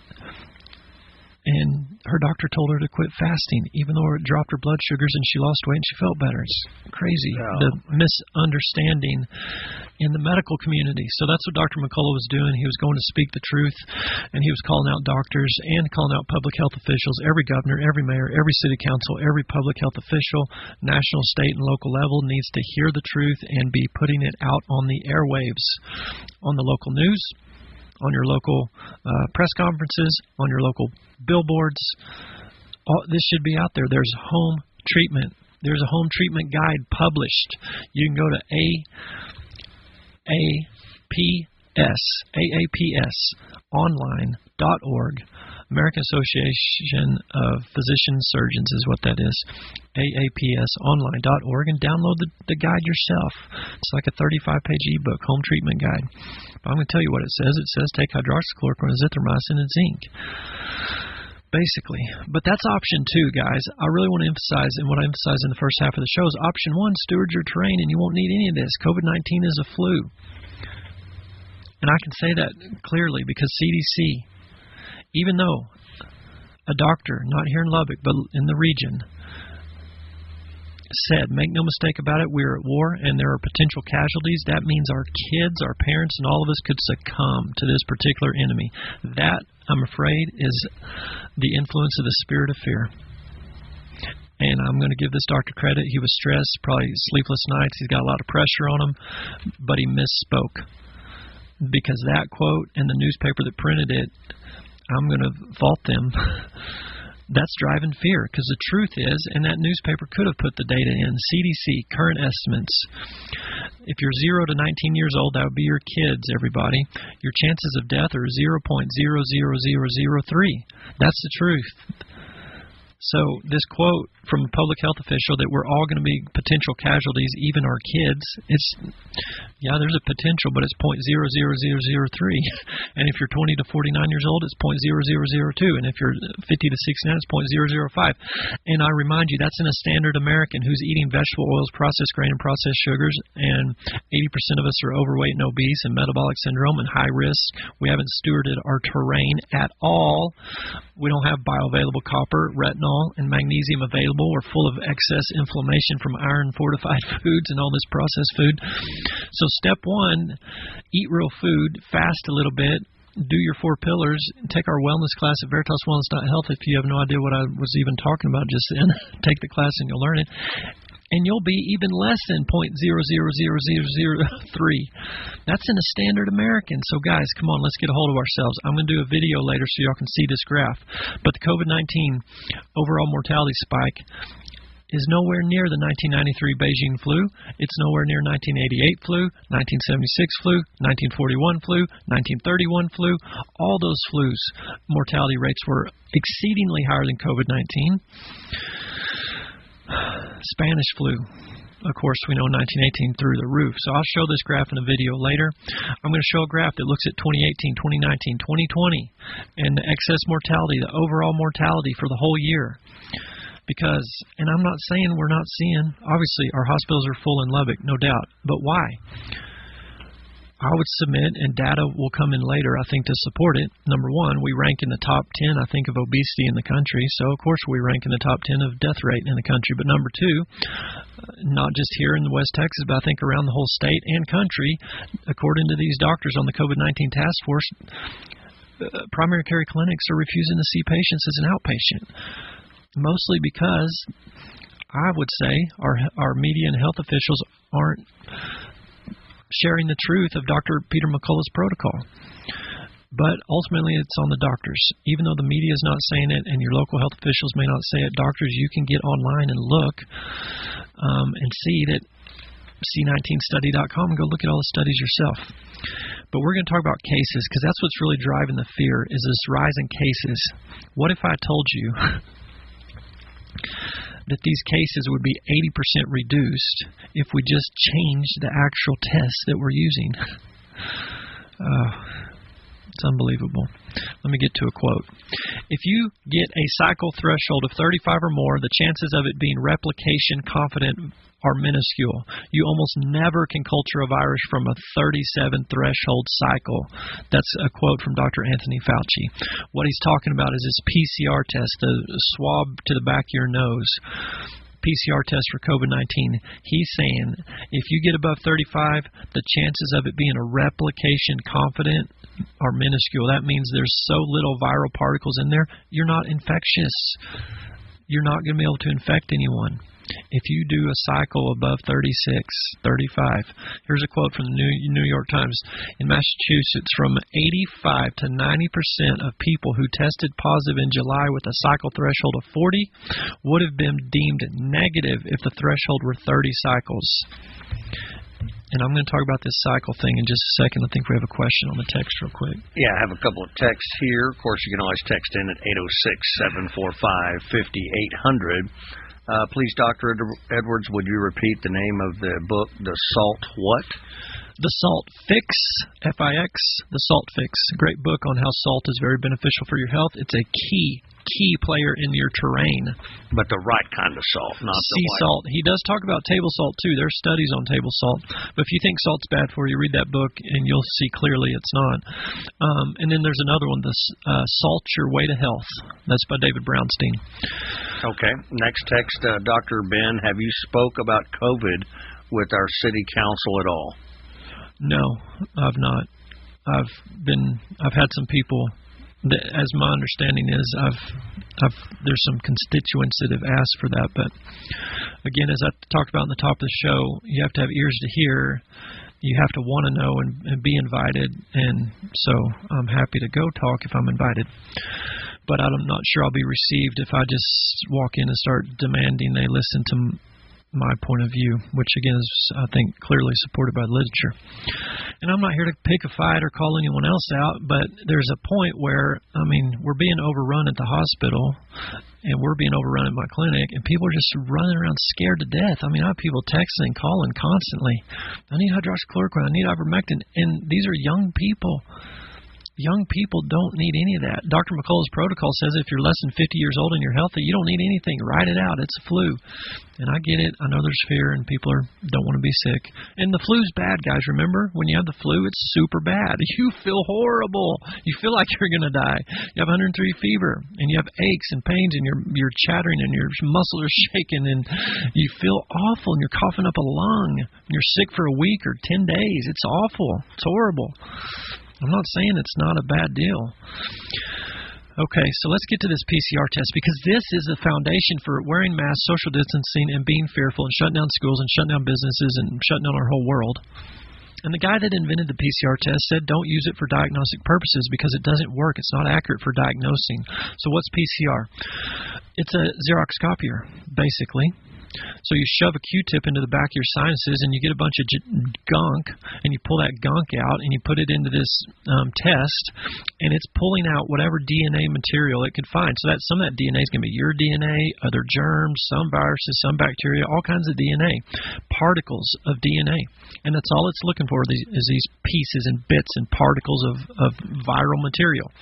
Speaker 2: And her doctor told her to quit fasting, even though it dropped her blood sugars and she lost weight and she felt better. It's crazy, the misunderstanding in the medical community. So that's what Dr. McCullough was doing. He was going to speak the truth, and he was calling out doctors and calling out public health officials. Every governor, every mayor, every city council, every public health official, national, state, and local level needs to hear the truth and be putting it out on the airwaves, on the local news, on your local press conferences, on your local billboards. This should be out there. There's home treatment. There's a home treatment guide published. You can go to AAPS online.org. American Association of Physician Surgeons is what that is. AAPSonline.org, and download the guide yourself. It's like a 35-page ebook, home treatment guide. But I'm going to tell you what it says. It says take hydroxychloroquine, azithromycin, and zinc. Basically. But that's option 2, guys. I really want to emphasize, and what I emphasized in the first half of the show is option 1, steward your terrain, and you won't need any of this. COVID-19 is a flu. And I can say that clearly because CDC, even though a doctor, not here in Lubbock, but in the region, said, make no mistake about it, we're at war and there are potential casualties. That means our kids, our parents, and all of us could succumb to this particular enemy. That, I'm afraid, is the influence of the spirit of fear. And I'm going to give this doctor credit. He was stressed, probably sleepless nights. He's got a lot of pressure on him, but he misspoke. Because that quote and the newspaper that printed it, I'm going to fault them. That's driving fear, because the truth is, and that newspaper could have put the data in, CDC, current estimates, if you're 0 to 19 years old, that would be your kids, everybody, your chances of death are 0.00003. That's the truth. So this quote from a public health official that we're all going to be potential casualties, even our kids, there's a potential, but it's 0.00003. And if you're 20 to 49 years old, it's 0.0002. And if you're 50 to 69, it's 0.005. And I remind you, that's in a standard American who's eating vegetable oils, processed grain, and processed sugars, and 80% of us are overweight and obese and metabolic syndrome and high risk. We haven't stewarded our terrain at all. We don't have bioavailable copper, retinol, and magnesium available. We're full of excess inflammation from iron-fortified foods and all this processed food. So step 1, eat real food, fast a little bit, do your 4 pillars, take our wellness class at VeritasWellness.health if you have no idea what I was even talking about just then. Take the class and you'll learn it. And you'll be even less than 0.00003. That's in a standard American. So guys, come on, let's get a hold of ourselves. I'm going to do a video later so y'all can see this graph. But the COVID-19 overall mortality spike is nowhere near the 1993 Beijing flu. It's nowhere near 1988 flu, 1976 flu, 1941 flu, 1931 flu. All those flus, mortality rates were exceedingly higher than COVID-19. Spanish flu, of course, we know 1918 through the roof. So I'll show this graph in a video later. I'm going to show a graph that looks at 2018, 2019, 2020, and the excess mortality, the overall mortality for the whole year. Because, and I'm not saying we're not seeing, obviously our hospitals are full in Lubbock, no doubt. But why? I would submit, and data will come in later, I think, to support it. Number one, we rank in the top 10, I think, of obesity in the country. So, of course, we rank in the top 10 of death rate in the country. But number two, not just here in West Texas, but I think around the whole state and country, according to these doctors on the COVID-19 task force, primary care clinics are refusing to see patients as an outpatient, mostly because I would say our media and health officials aren't sharing the truth of Dr. Peter McCullough's protocol. But ultimately, it's on the doctors. Even though the media is not saying it and your local health officials may not say it, doctors, you can get online and look and see that C19study.com and go look at all the studies yourself. But we're going to talk about cases because that's what's really driving the fear is this rise in cases. What if I told you that these cases would be 80% reduced if we just changed the actual tests that we're using? It's unbelievable. Let me get to a quote. If you get a cycle threshold of 35 or more, the chances of it being replication confident are minuscule. You almost never can culture a virus from a 37 threshold cycle. That's a quote from Dr. Anthony Fauci. What he's talking about is this PCR test, the swab to the back of your nose. PCR test for COVID-19. He's saying if you get above 35, the chances of it being a replication confident are minuscule. That means there's so little viral particles in there, you're not infectious. You're not going to be able to infect anyone. If you do a cycle above 36, 35, here's a quote from the New York Times. In Massachusetts, from 85 to 90% of people who tested positive in July with a cycle threshold of 40 would have been deemed negative if the threshold were 30 cycles. And I'm going to talk about this cycle thing in just a second. I think we have a question on the text real quick.
Speaker 1: Yeah, I have a couple of texts here. Of course, you can always text in at 806-745-5800. Please, Dr. Edwards, would you repeat the name of the book, The Salt What?
Speaker 2: The Salt Fix, F-I-X, The Salt Fix. A great book on how salt is very beneficial for your health. It's a key player in your terrain.
Speaker 1: But the right kind of salt, not the
Speaker 2: sea
Speaker 1: white.
Speaker 2: salt. He does talk about table salt, too. There's studies on table salt. But if you think salt's bad for you, read that book, and you'll see clearly it's not. And then there's another one, Salt Your Way to Health. That's by David Brownstein.
Speaker 1: Okay. Next text, Dr. Ben, have you spoke about COVID with our city council at all?
Speaker 2: No, I've not. I've had some people that, as my understanding is, there's some constituents that have asked for that. But again, as I talked about in the top of the show, you have to have ears to hear. You have to want to know and be invited. And so I'm happy to go talk if I'm invited. But I'm not sure I'll be received if I just walk in and start demanding they listen to my point of view, which again is, I think, clearly supported by literature. And I'm not here to pick a fight or call anyone else out, but there's a point where, we're being overrun at the hospital, and we're being overrun at my clinic, and people are just running around scared to death. I have people texting, calling constantly. I need hydroxychloroquine, I need ivermectin, and these are young people. Young people don't need any of that. Dr. McCullough's protocol says if you're less than 50 years old and you're healthy, you don't need anything. Write it out. It's a flu. And I get it. I know there's fear and people don't want to be sick. And the flu's bad, guys. Remember, when you have the flu, it's super bad. You feel horrible. You feel like you're going to die. You have 103 fever and you have aches and pains and you're chattering and your muscles are shaking and you feel awful and you're coughing up a lung. And you're sick for a week or 10 days. It's awful. It's horrible. I'm not saying it's not a bad deal. Okay, so let's get to this PCR test because this is the foundation for wearing masks, social distancing, and being fearful and shutting down schools and shutting down businesses and shutting down our whole world. And the guy that invented the PCR test said don't use it for diagnostic purposes because it doesn't work. It's not accurate for diagnosing. So what's PCR? It's a Xerox copier, basically. So you shove a Q-tip into the back of your sinuses and you get a bunch of gunk and you pull that gunk out and you put it into this test and it's pulling out whatever DNA material it could find. So that some of that DNA is going to be your DNA, other germs, some viruses, some bacteria, all kinds of DNA, particles of DNA. And that's all it's looking for is these pieces and bits and particles of viral material.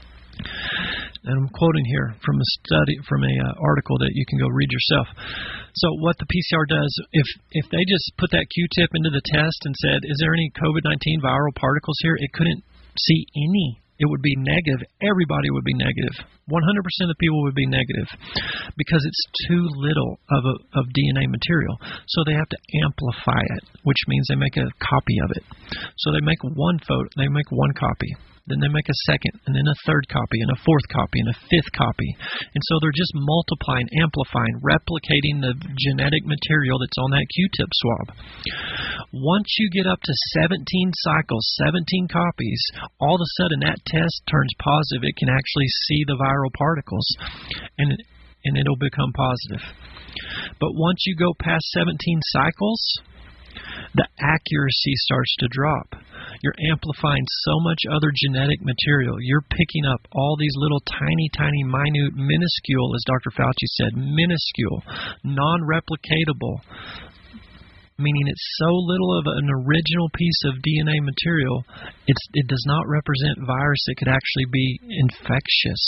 Speaker 2: And I'm quoting here from a study, from a article that you can go read yourself. So what the PCR does, if they just put that Q-tip into the test and said, is there any COVID-19 viral particles here, it couldn't see any. It would be negative. Everybody would be negative. 100% of the people would be negative because it's too little of DNA material. So they have to amplify it, which means they make a copy of it. So they make one copy. Then they make a second, and then a third copy, and a fourth copy, and a fifth copy. And so they're just multiplying, amplifying, replicating the genetic material that's on that Q-tip swab. Once you get up to 17 cycles, 17 copies, all of a sudden that test turns positive. It can actually see the viral particles, and it'll become positive. But once you go past 17 cycles, the accuracy starts to drop. You're amplifying so much other genetic material. You're picking up all these little tiny, minute, minuscule, as Dr. Fauci said, minuscule, non-replicatable, meaning it's so little of an original piece of DNA material, it does not represent virus. It could actually be infectious.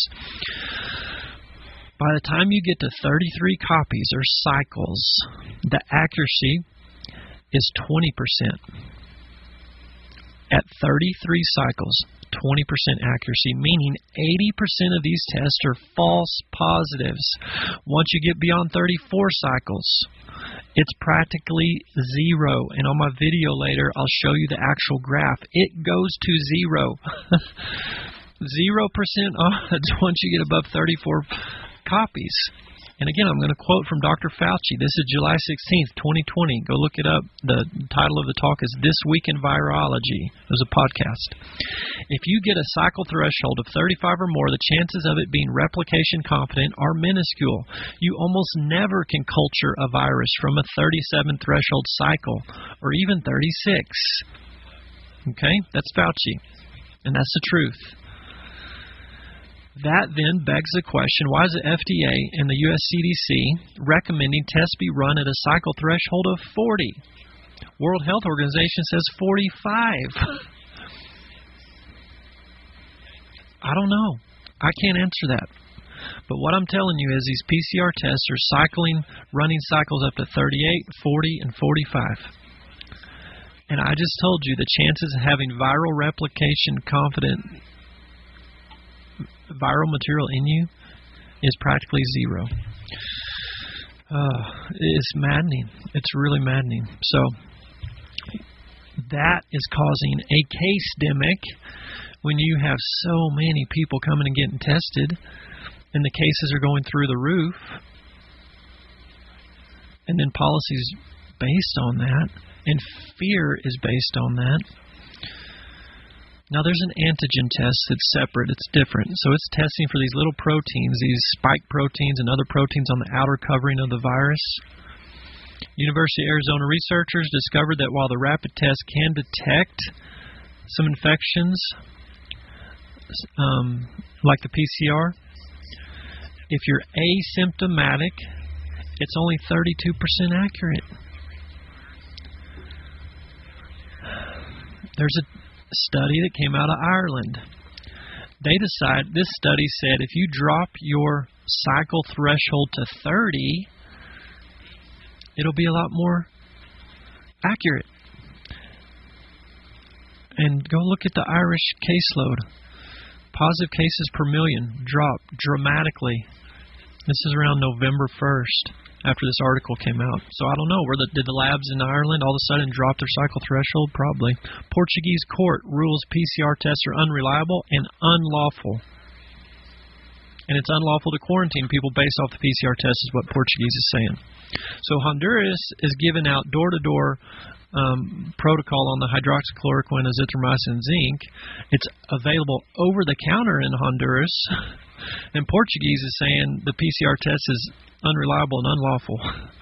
Speaker 2: By the time you get to 33 copies or cycles, the accuracy is 20%. At 33 cycles, 20% accuracy, meaning 80% of these tests are false positives. Once you get beyond 34 cycles, it's practically zero. And on my video later, I'll show you the actual graph. It goes to zero. 0% odds once you get above 34 copies. And again, I'm going to quote from Dr. Fauci. This is July 16th, 2020. Go look it up. The title of the talk is This Week in Virology. It was a podcast. If you get a cycle threshold of 35 or more, the chances of it being replication confident are minuscule. You almost never can culture a virus from a 37 threshold cycle or even 36. Okay? That's Fauci. And that's the truth. That then begs the question, why is the FDA and the US CDC recommending tests be run at a cycle threshold of 40? World Health Organization says 45. I don't know. I can't answer that. But what I'm telling you is these PCR tests are running cycles up to 38, 40, and 45. And I just told you the chances of having viral replication confident viral material in you is practically zero. It's maddening. It's really maddening. So that is causing a case-demic when you have so many people coming and getting tested, and the cases are going through the roof, and then policies based on that, and fear is based on that. Now, there's an antigen test that's separate. It's different. So it's testing for these little proteins, these spike proteins and other proteins on the outer covering of the virus. University of Arizona researchers discovered that while the rapid test can detect some infections, like the PCR, if you're asymptomatic, it's only 32% accurate. There's a study that came out of Ireland. This study said if you drop your cycle threshold to 30, it'll be a lot more accurate. And go look at the Irish caseload. Positive cases per million dropped dramatically. This is around November 1st. After this article came out. So I don't know, did the labs in Ireland all of a sudden drop their cycle threshold? Probably. Portuguese court rules PCR tests are unreliable and unlawful. And it's unlawful to quarantine people based off the PCR test is what Portuguese is saying. So Honduras is giving out door-to-door protocol on the hydroxychloroquine, azithromycin, and zinc. It's available over the counter in Honduras. And Portuguese is saying the PCR test is unreliable and unlawful.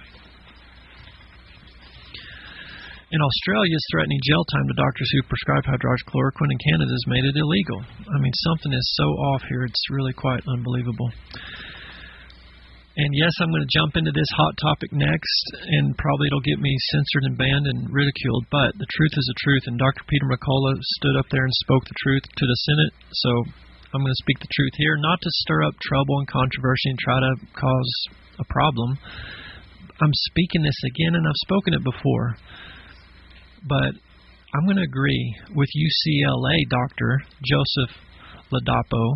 Speaker 2: In Australia, is threatening jail time to doctors who prescribe hydroxychloroquine, and Canada has made it illegal. I mean, something is so off here, it's really quite unbelievable. And yes, I'm going to jump into this hot topic next, and probably it'll get me censored and banned and ridiculed, but the truth is the truth, and Dr. Peter McCullough stood up there and spoke the truth to the Senate, so I'm going to speak the truth here, not to stir up trouble and controversy and try to cause a problem. I'm speaking this again, and I've spoken it before, but I'm going to agree with UCLA Dr. Joseph Ladapo,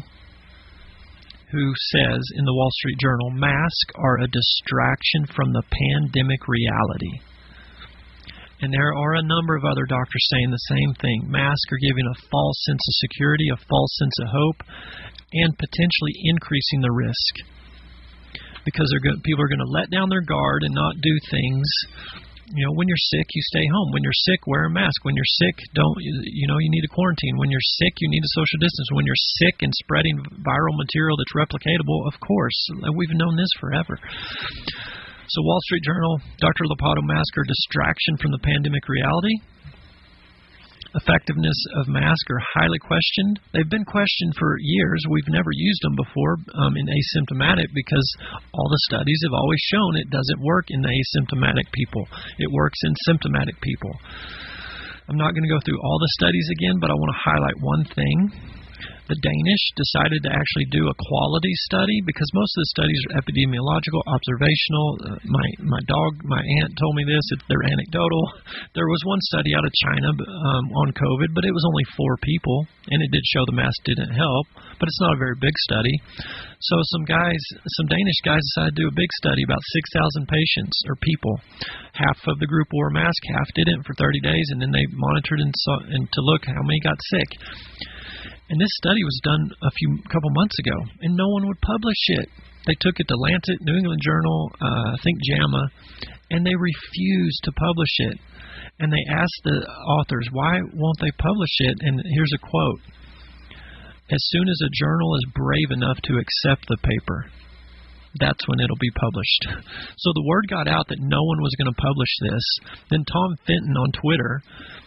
Speaker 2: who says in the Wall Street Journal, masks are a distraction from the pandemic reality. And there are a number of other doctors saying the same thing. Masks are giving a false sense of security, a false sense of hope, and potentially increasing the risk. Because people are going to let down their guard and not do things. You know, when you're sick, you stay home. When you're sick, wear a mask. When you're sick, you need a quarantine. When you're sick, you need a social distance. When you're sick and spreading viral material that's replicatable, of course. We've known this forever. So Wall Street Journal, Dr. Ladapo, masks are distraction from the pandemic reality. Effectiveness of masks are highly questioned. They've been questioned for years. We've never used them before in asymptomatic because all the studies have always shown it doesn't work in the asymptomatic people. It works in symptomatic people. I'm not going to go through all the studies again, but I want to highlight one thing. The Danish decided to actually do a quality study because most of the studies are epidemiological, observational. My aunt told me this. They're anecdotal. There was one study out of China on COVID, but it was only 4 people, and it did show the mask didn't help, but it's not a very big study. So some Danish guys decided to do a big study, about 6,000 patients or people. Half of the group wore a mask, half didn't for 30 days, and then they monitored and to look how many got sick. And this study was done a couple months ago, and no one would publish it. They took it to Lancet, New England Journal, I think JAMA, and they refused to publish it. And they asked the authors, why won't they publish it? And here's a quote. As soon as a journal is brave enough to accept the paper, that's when it'll be published. So the word got out that no one was going to publish this. Then Tom Fenton on Twitter,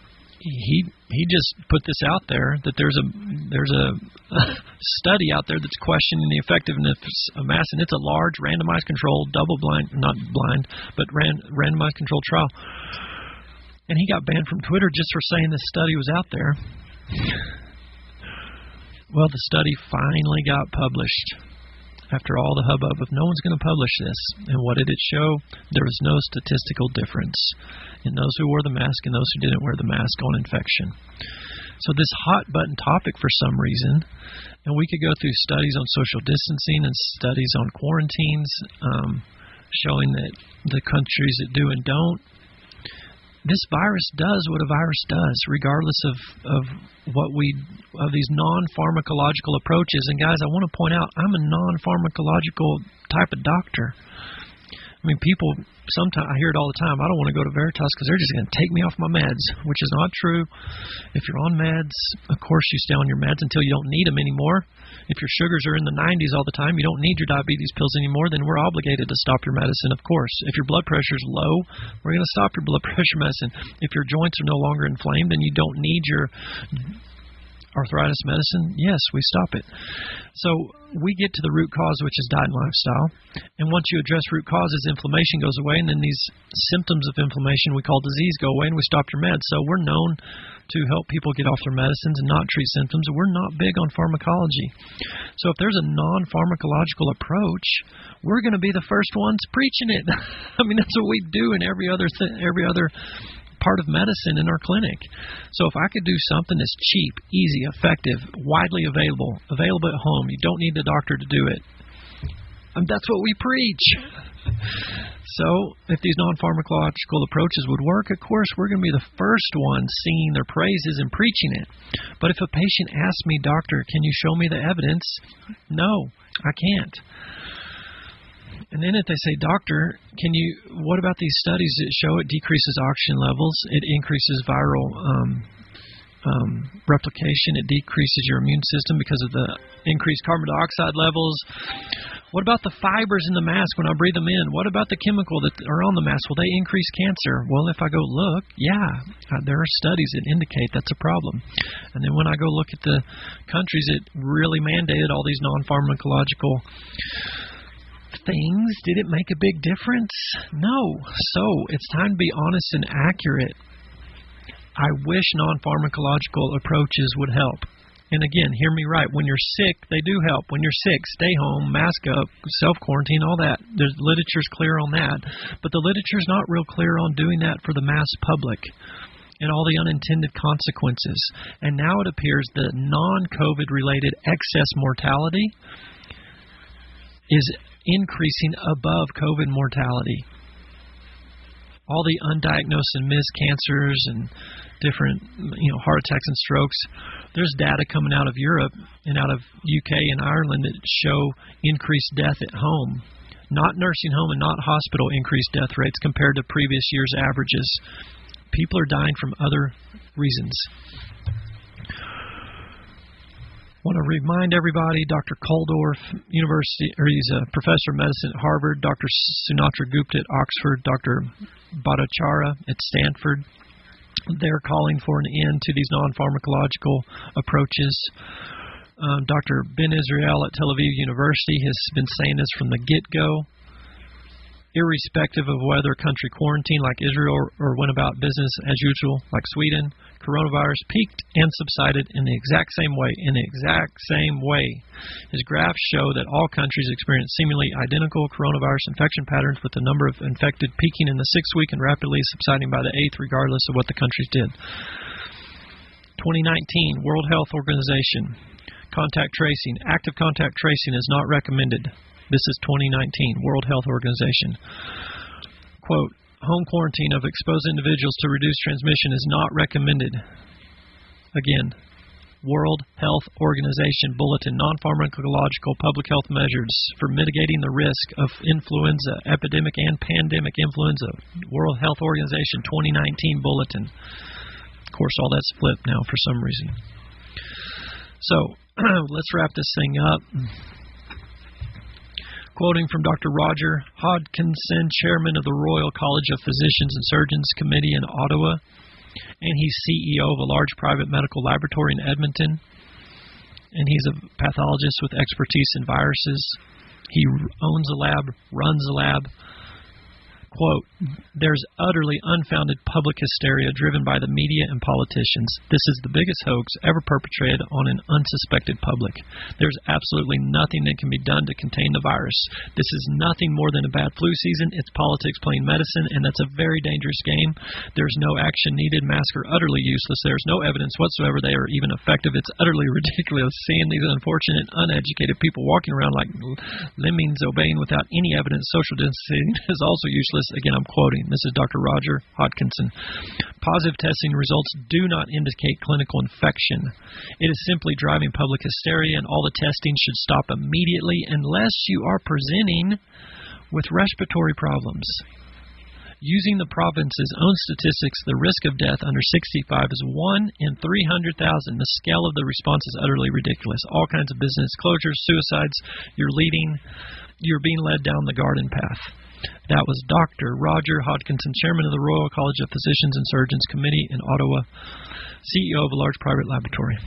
Speaker 2: he just put this out there that there's a study out there that's questioning the effectiveness of masks, and it's a large randomized controlled randomized controlled trial. And he got banned from Twitter just for saying this study was out there. Well, the study finally got published after all the hubbub of no one's going to publish this. And what did it show? There was no statistical difference in those who wore the mask and those who didn't wear the mask on infection. So this hot button topic for some reason, and we could go through studies on social distancing and studies on quarantines showing that the countries that do and don't. This virus does what a virus does, regardless of these non-pharmacological approaches. And guys, I want to point out, I'm a non-pharmacological type of doctor. I mean, people, sometimes I hear it all the time, I don't want to go to Veritas because they're just going to take me off my meds, which is not true. If you're on meds, of course you stay on your meds until you don't need them anymore. If your sugars are in the 90s all the time, you don't need your diabetes pills anymore, then we're obligated to stop your medicine, of course. If your blood pressure is low, we're going to stop your blood pressure medicine. If your joints are no longer inflamed, then you don't need your arthritis medicine, yes, we stop it. So we get to the root cause, which is diet and lifestyle. And once you address root causes, inflammation goes away, and then these symptoms of inflammation we call disease go away, and we stop your meds. So we're known to help people get off their medicines and not treat symptoms. We're not big on pharmacology. So if there's a non-pharmacological approach, we're going to be the first ones preaching it. I mean, that's what we do in every other part of medicine in our clinic. So if I could do something that's cheap, easy, effective, widely available at home, you don't need the doctor to do it. That's what we preach. So if these non-pharmacological approaches would work, of course, we're going to be the first ones singing their praises and preaching it. But if a patient asks me, doctor, can you show me the evidence? No, I can't. And then if they say, doctor, what about these studies that show it decreases oxygen levels, it increases viral replication, it decreases your immune system because of the increased carbon dioxide levels. What about the fibers in the mask when I breathe them in? What about the chemical that are on the mask? Will they increase cancer? Well, if I go look, there are studies that indicate that's a problem. And then when I go look at the countries that really mandated all these non-pharmacological things, did it make a big difference? No. So it's time to be honest and accurate. I wish non-pharmacological approaches would help. And again, hear me right. When you're sick, they do help. When you're sick, stay home, mask up, self-quarantine, all that. The literature's clear on that. But the literature's not real clear on doing that for the mass public and all the unintended consequences. And now it appears that non-COVID-related excess mortality is increasing above COVID mortality. All the undiagnosed and missed cancers and different, heart attacks and strokes. There's data coming out of Europe and out of UK and Ireland that show increased death at home, not nursing home and not hospital increased death rates compared to previous years' averages. People are dying from other reasons. I want to remind everybody, Dr. Koldorf, he's a professor of medicine at Harvard, Dr. Sunatra Gupta at Oxford, Dr. Bhattacharya at Stanford. They're calling for an end to these non-pharmacological approaches. Dr. Ben Israel at Tel Aviv University has been saying this from the get-go. Irrespective of whether a country quarantined like Israel or went about business as usual like Sweden, coronavirus peaked and subsided in the exact same way. His graphs show that all countries experience seemingly identical coronavirus infection patterns, with the number of infected peaking in the 6th week and rapidly subsiding by the 8th, regardless of what the countries did. 2019, World Health Organization. Contact tracing. Active contact tracing is not recommended. This is 2019, World Health Organization. Quote, home quarantine of exposed individuals to reduce transmission is not recommended. Again, World Health Organization Bulletin, non-pharmacological public health measures for mitigating the risk of influenza, epidemic and pandemic influenza. World Health Organization 2019 Bulletin. Of course, all that's flipped now for some reason. So, let's wrap this thing up. Quoting from Dr. Roger Hodkinson, chairman of the Royal College of Physicians and Surgeons Committee in Ottawa, and he's CEO of a large private medical laboratory in Edmonton, and he's a pathologist with expertise in viruses. He owns a lab, runs a lab. Quote, there's utterly unfounded public hysteria driven by the media and politicians. This is the biggest hoax ever perpetrated on an unsuspected public. There's absolutely nothing that can be done to contain the virus. This is nothing more than a bad flu season. It's politics playing medicine, and that's a very dangerous game. There's no action needed. Masks are utterly useless. There's no evidence whatsoever they are even effective. It's utterly ridiculous seeing these unfortunate, uneducated people walking around like lemmings obeying without any evidence. Social distancing is also useless. Again, I'm quoting. This is Dr. Roger Hodkinson. Positive testing results do not indicate clinical infection. It is simply driving public hysteria, and all the testing should stop immediately unless you are presenting with respiratory problems. Using the province's own statistics, the risk of death under 65 is 1 in 300,000. The scale of the response is utterly ridiculous. All kinds of business closures, suicides. You're being led down the garden path. That was Dr. Roger Hodkinson, chairman of the Royal College of Physicians and Surgeons Committee in Ottawa, CEO of a large private laboratory.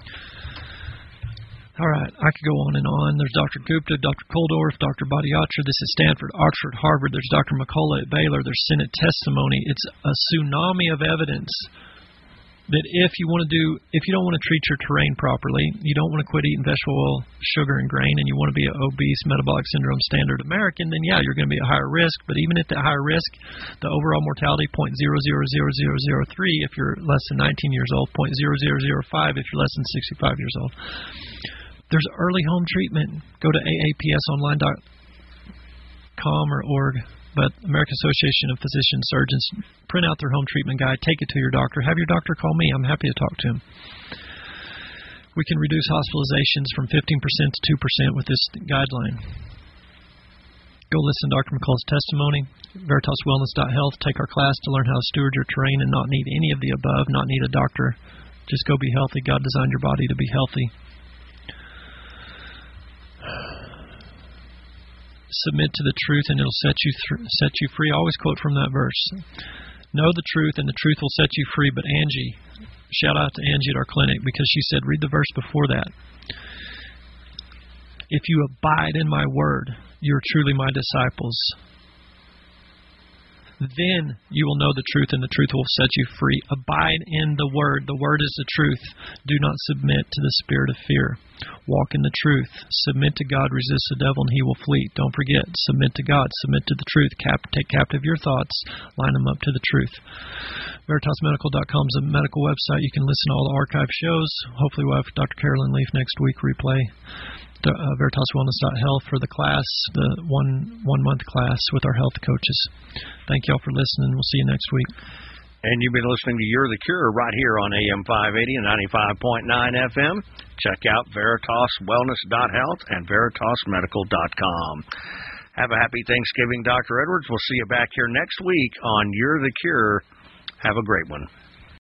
Speaker 2: All right, I could go on and on. There's Dr. Gupta, Dr. Koldorf, Dr. Bhattacharya. This is Stanford, Oxford, Harvard. There's Dr. McCullough at Baylor. There's Senate testimony. It's a tsunami of evidence that if you don't want to treat your terrain properly, you don't want to quit eating vegetable oil, sugar, and grain, and you want to be an obese, metabolic syndrome standard American, then yeah, you're going to be at higher risk. But even at that higher risk, the overall mortality 0.000003 if you're less than 19 years old, 0.0005 if you're less than 65 years old. There's early home treatment. Go to aapsonline.com or org. But American Association of Physicians and Surgeons, print out their home treatment guide, take it to your doctor, have your doctor call me. I'm happy to talk to him. We can reduce hospitalizations from 15% to 2% with this guideline. Go listen to Dr. McCullough's testimony, VeritasWellness.health. Take our class to learn how to steward your terrain and not need any of the above, not need a doctor. Just go be healthy. God designed your body to be healthy. Submit to the truth, and it'll set you free. I always quote from that verse. Know the truth, and the truth will set you free. But Angie, shout out to Angie at our clinic, because she said, read the verse before that. If you abide in my word, you're truly my disciples. Then you will know the truth, and the truth will set you free. Abide in the Word. The Word is the truth. Do not submit to the spirit of fear. Walk in the truth. Submit to God. Resist the devil, and he will flee. Don't forget, submit to God. Submit to the truth. Take captive your thoughts. Line them up to the truth. VeritasMedical.com is a medical website. You can listen to all the archive shows. Hopefully we'll have Dr. Carolyn Leaf next week replay. The VeritasWellness.health for the class, the one-month class with our health coaches. Thank you all for listening. We'll see you next week.
Speaker 1: And you've been listening to You're the Cure right here on AM 580 and 95.9 FM. Check out VeritasWellness.health and VeritasMedical.com. Have a happy Thanksgiving, Dr. Edwards. We'll see you back here next week on You're the Cure. Have a great one.